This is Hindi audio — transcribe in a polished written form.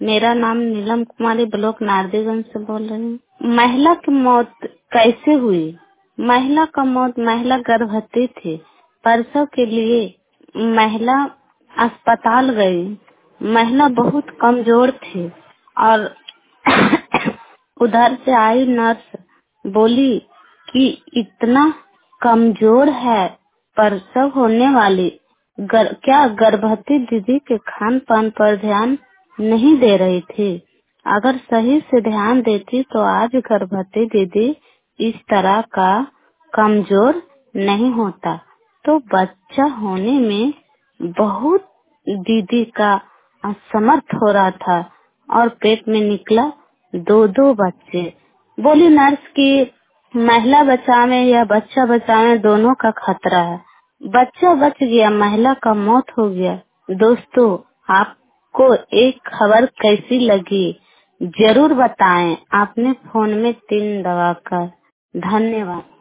मेरा नाम नीलम कुमारी, ब्लॉक नारदीगंज से बोल रही हूँ। महिला की मौत कैसे हुई? महिला का मौत, महिला गर्भवती थी। प्रसव के लिए महिला अस्पताल गई। महिला बहुत कमजोर थी और उधर से आई नर्स, बोली कि इतना कमजोर है, प्रसव होने वाली। क्या गर्भवती दीदी के खान पान पर ध्यान नहीं दे रही थी? अगर सही से ध्यान देती तो आज गर्भवती दीदी इस तरह का कमजोर नहीं होता। तो बच्चा होने में बहुत दीदी का असमर्थ हो रहा था और पेट में निकला दो दो बच्चे। बोली नर्स की महिला बचावे या बच्चा बचावे, दोनों का खतरा है। बच्चा बच गया, महिला का मौत हो गया। दोस्तों, आपको एक खबर कैसी लगी जरूर बताएं। आपने फोन में 3 दबाकर। धन्यवाद।